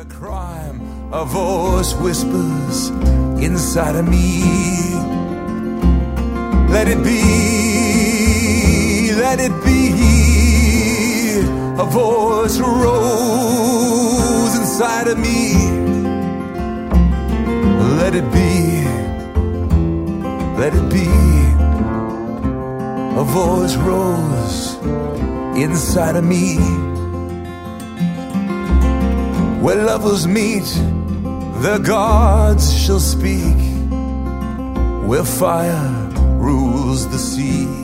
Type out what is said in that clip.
a crime. A voice whispers inside of me. Let it be, let it be. A voice rose inside of me. Let it be, let it be. A voice rose inside of me. Where lovers meet, the gods shall speak. Where fire rules the sea.